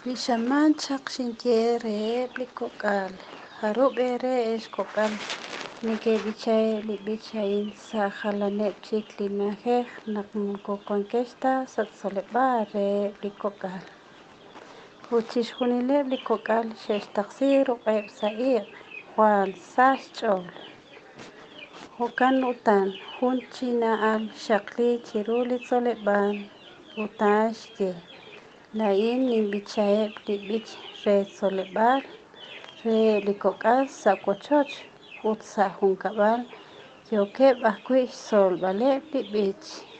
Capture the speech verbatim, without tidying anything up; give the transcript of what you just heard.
Rishamanchaq shinkiere blikokal. Harubere es kokal. Nike bichay li bichay sajalane chiklinaje nakmuko conquista satsolebare blikokal. Huchish hunile blikokal shesh taksir uqayb sa'iq Juan Sachol. Hukan utan hunchina al shakli chiruli soleban utashke. Lain nimbichae blibich re solebar re likokas sakochoch utsa hunkabal yoke bakwish sol bale blibich